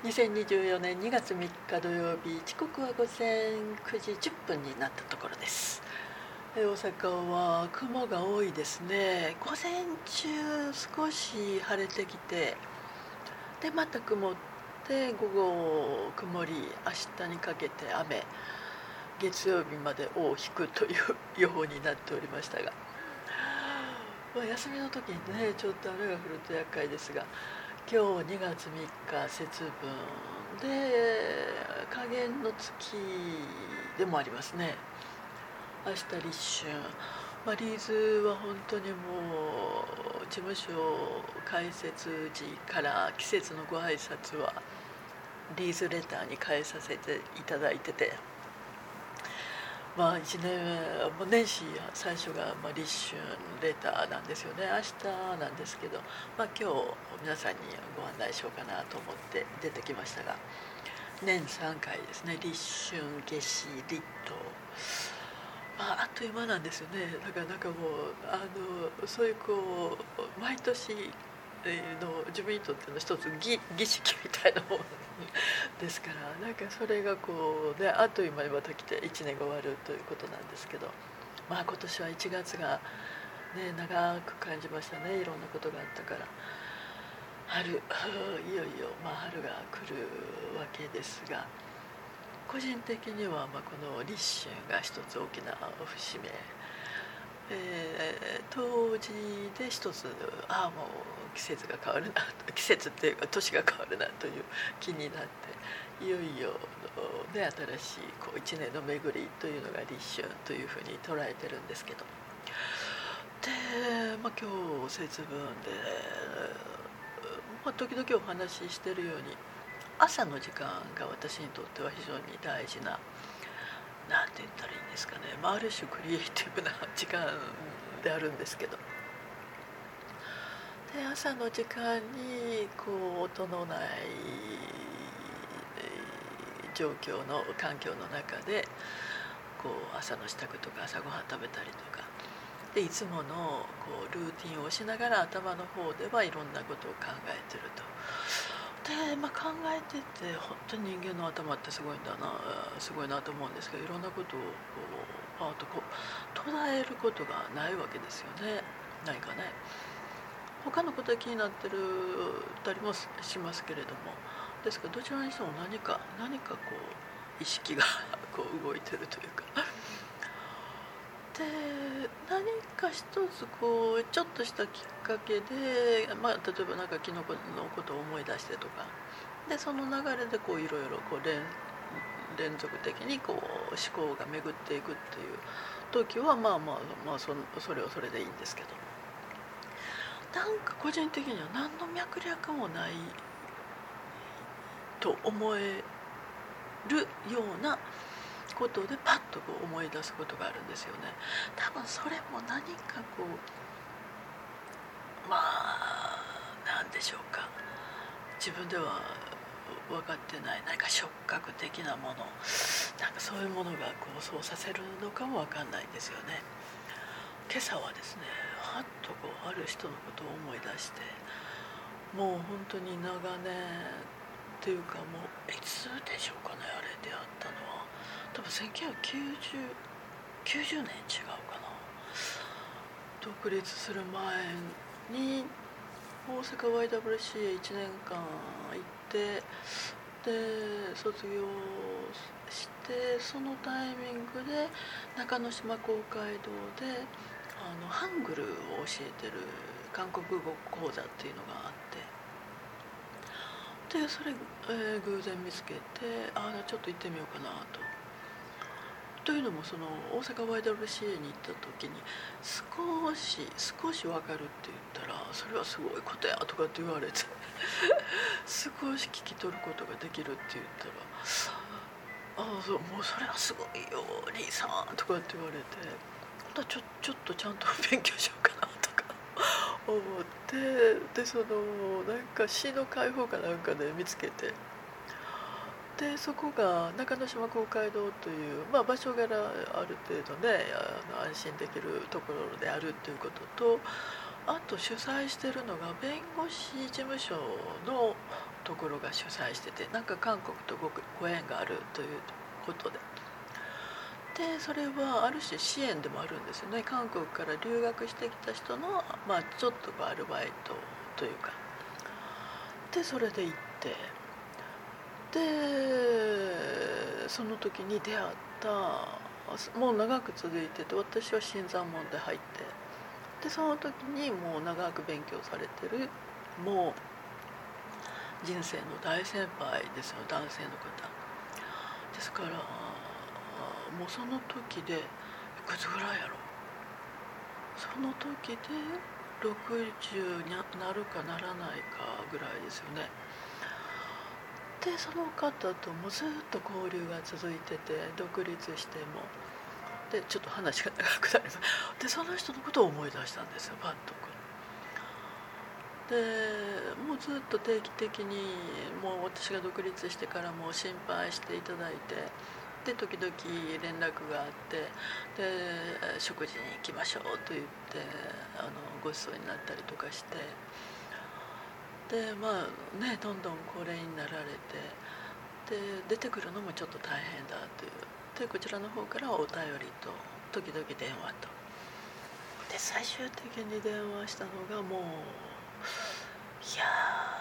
2024年2月3日土曜日、時刻は午前9時10分になったところです。大阪は雲が多いですね。午前中少し晴れてきて、でまた曇って、午後曇り、明日にかけて雨、月曜日まで尾を引くという予報になっておりましたが、休みの時にねちょっと雨が降ると厄介ですが、今日2月3日節分で下限の月でもありますね。明日立春、リーズは本当にもう事務所開設時から季節のご挨拶はリーズレターに変えさせていただいてて、1年目年始最初が立春レターなんですよね。明日なんですけど、今日皆さんにご案内しようかなと思って出てきましたが、年3回ですね。立春、夏至、立冬、あっという間なんですよね。だからもうそういう毎年の自分にとっての一つ儀式みたいなものですから、それがあっという間にまた来て1年が終わるということなんですけど、今年は1月がね長く感じましたね。いろんなことがあったから、春いよいよ春が来るわけですが、個人的にはこの立春が一つ大きな節目、冬至で一つもう季節が変わるな、季節っていうか年が変わるなという気になって、いよいよ、新しい一年の巡りというのが立春というふうに捉えてるんですけど、で、今日節分で、時々お話ししてるように朝の時間が私にとっては非常に大事な、なんて言ったらいいんですかね、ある種クリエイティブな時間であるんですけど、で朝の時間に音のない状況の環境の中で朝の支度とか朝ごはん食べたりとかで、いつものルーティンをしながら頭の方ではいろんなことを考えてると。で、考えてて本当に人間の頭ってすごいなと思うんですけど、いろんなことをパーッと捉えることがないわけですよね。ないかね。他のことは気になってるたりもしますけれども、ですからどちらにしても何か意識が動いてるというか。で何か一つちょっとしたきっかけで、例えば昨日のことを思い出してとかで、その流れでいろいろ連続的に思考が巡っていくっていう時はそれはそれでいいんですけど、個人的には何の脈絡もないと思えるようなことでパッと思い出すことがあるんですよね。多分それも何か何でしょうか、自分では分かってない何か触覚的なもの、そういうものがそうさせるのかも分かんないんですよね。今朝はですね、はっとある人のことを思い出して、もう本当に長年っていうか、もういつでしょうかね、あれ出会ったのは多分1990年違うかな。独立する前に大阪 YWCA1 年間行って、で卒業して、そのタイミングで中之島公会堂でハングルを教えてる韓国語講座っていうのがあって、でそれ、偶然見つけて、ちょっと行ってみようかなと。というのもその大阪 YWCA に行った時に少し分かるって言ったら、それはすごいことやとかって言われて少し聞き取ることができるって言ったら、そう、もうそれはすごいよ兄さんとかって言われて、ちょっとちゃんと勉強しようかなとか思って、で詩の解放かなんかで見つけて、でそこが中之島公会堂という、場所柄ある程度ね安心できるところであるということと、 あと主催してるのが弁護士事務所のところが主催してて、なんか韓国とご縁があるということで、でそれはある種支援でもあるんですよね。韓国から留学してきた人の、ちょっとアルバイトというかで、それで行って、でその時に出会った、もう長く続いてて、私は新参者で入って、でその時にもう長く勉強されてる、もう人生の大先輩ですよ、男性の方ですから、もうその時でいくつぐらいやろ、その時で60になるかならないかぐらいですよね。でその方ともずっと交流が続いてて、独立してもでちょっと話が長くなります。でその人のことを思い出したんですよ、パッと。でもうずっと定期的に、もう私が独立してからも心配していただいて、で時々連絡があって、で食事に行きましょうと言ってご馳走になったりとかして、でどんどん高齢になられて、で出てくるのもちょっと大変だというで、こちらの方からお便りと時々電話と、で最終的に電話したのがもういや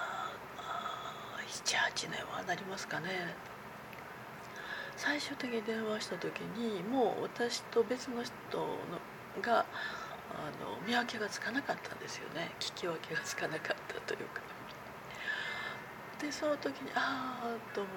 78年はなりますかね。最終的に電話した時にもう私と別の人が見分けがつかなかったんですよね。聞き分けがつかなかったというか、でその時にああと思って、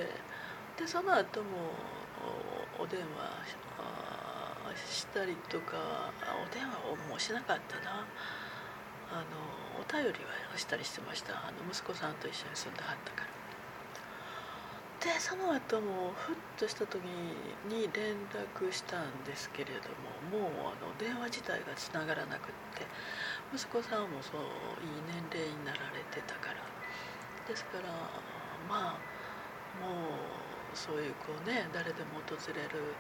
でその後もお電話したりとか、お電話をもうしなかったな、お便りはしたりしてました。息子さんと一緒に住んではったから。でその後もふっとした時に連絡したんですけれども、もう電話自体がつながらなくって、息子さんもそういい年齢になられてたから、ですからもうそういう誰でも訪れる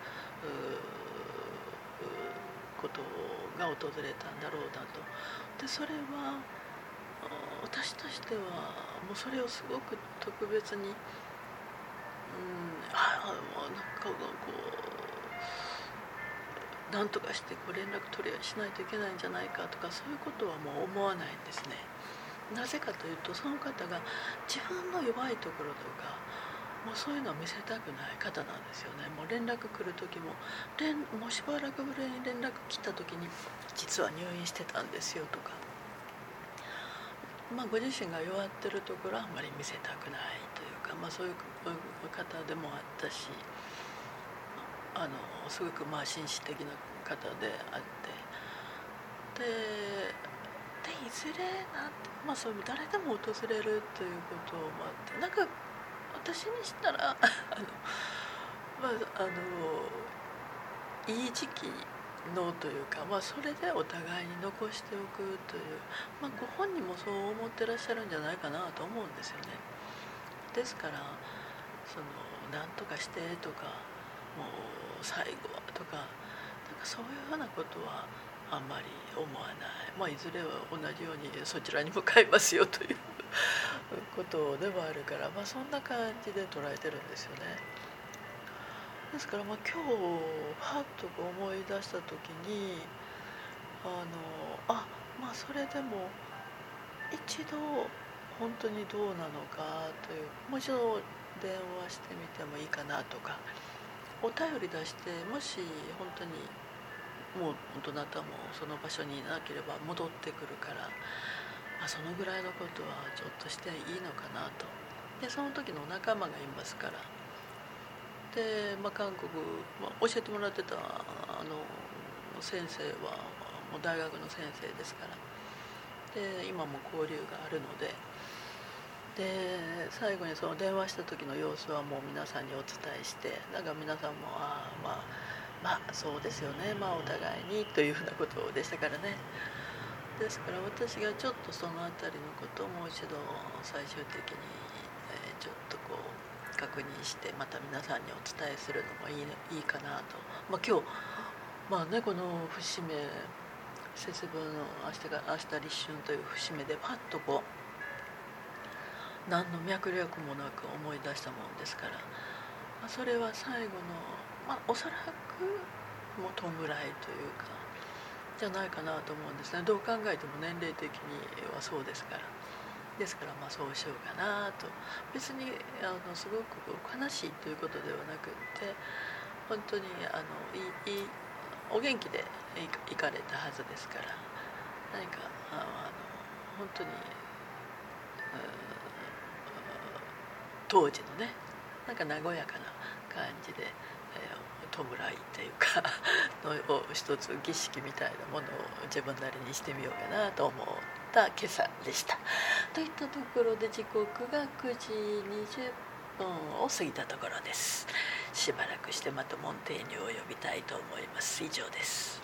ことが訪れたんだろうなと。でそれは私としてはもうそれをすごく特別に、もうなんかなんとかして連絡取りしないといけないんじゃないかとか、そういうことはもう思わないんですね。なぜかというと、その方が自分の弱いところとかもうそういうのを見せたくない方なんですよね。もう連絡来る時ももうしばらくぶりに連絡来た時に実は入院してたんですよとか、ご自身が弱ってるところはあんまり見せたくないというか、そういう方でもあったし、すごく紳士的な方であって、いずれそういう誰でも訪れるということもあって、なんか私にしたらいい時期のというか、それでお互いに残しておくという、ご本人もそう思ってらっしゃるんじゃないかなと思うんですよね。ですから何とかしてとか、もう最後はとか、そういうふうなことはあんまり思わない。いずれは同じようにそちらに向かいますよということではあるから、そんな感じで捉えてるんですよね。ですから今日はっと思い出した時にそれでも一度本当にどうなのかという、もう一度電話してみてもいいかなとか、お便り出して、もし本当にもうどなたもその場所にいなければ戻ってくるから、そのぐらいのことはちょっとしていいのかなと。でその時の仲間がいますから、で、韓国、教えてもらってた先生はもう大学の先生ですから、で今も交流があるので、最後にその電話した時の様子はもう皆さんにお伝えして、だから皆さんもそうですよね、お互いにというふうなことでしたからね。ですから私がちょっとそのあたりのことをもう一度最終的に、ちょっと確認して、また皆さんにお伝えするのもいいかなと。今日この節目節分の明日立春という節目でパッとこう何の脈略もなく思い出したもんですから、それは最後の、おそらくもう弔いというかじゃないかなと思うんですね。どう考えても年齢的にはそうですから。ですからそうしようかなと。別にすごく悲しいということではなくって本当にお元気で行かれたはずですから、何か本当に、当時のねなんか和やかな感じで、弔いというかのを一つ儀式みたいなものを自分なりにしてみようかなと思った今朝でした。といったところで時刻が9時20分を過ぎたところです。しばらくしてまたモンテーニュを呼びたいと思います。以上です。